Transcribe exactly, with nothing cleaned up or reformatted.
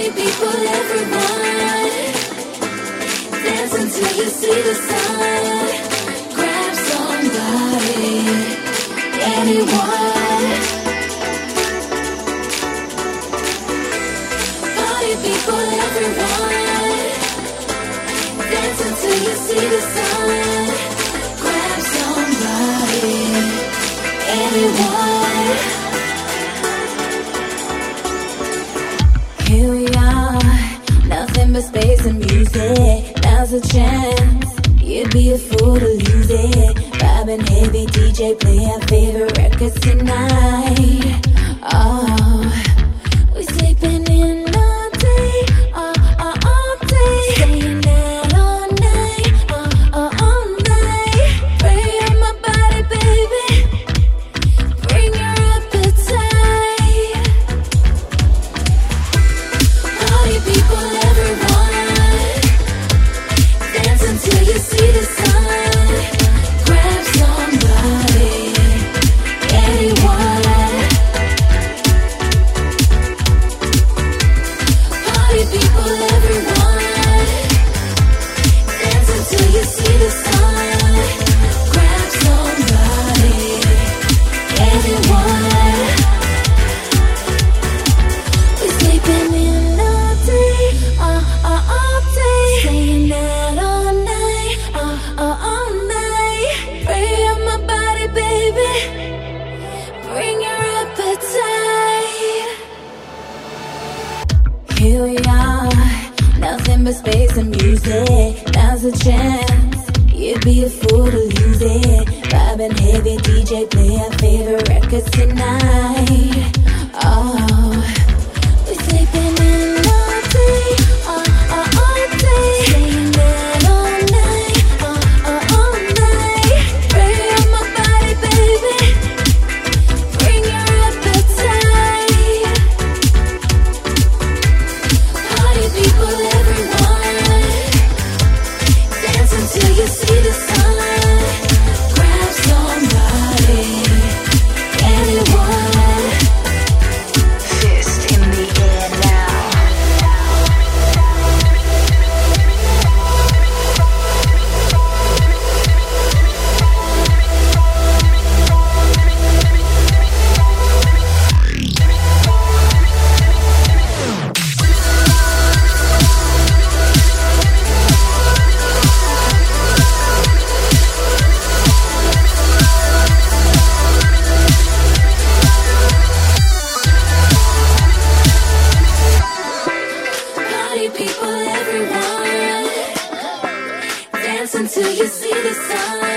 Party people, everyone, dance until you see the sun. Grab somebody, anyone. Party people, everyone, dance until you see the sun. Grab somebody, anyone. Here we are, nothing but space and music. Now's a chance, you'd be a fool to lose it. Vibing heavy, D J play our favorite records tonight. Oh, we sleeping in all day, all, all, all day. Staying out all night, all, all, all night. Pray on my body, baby, bring your appetite. Party people, everyone, dance until you see the sun. Grab somebody, anyone. Party people, everyone, dance until you see the sun. Grab somebody, anyone. We sleeping in all day, all, all, all day. Staying out all night, all, all, all night. Pray on my body, baby, bring your appetite. Here we are, nothing but space and music. Now's a chance, you'd be a fool to lose it. Vibing heavy, D J play our favorite records tonight. Oh, we sleeping in all day, all, all, all day. Staying out all night, all, all, all night. Pray on my body, baby, bring your appetite. Party people, everyone, dance until you see the sun. Grab somebody, anyone. Fist in the air now. Party people, everyone, dance until you see the sun.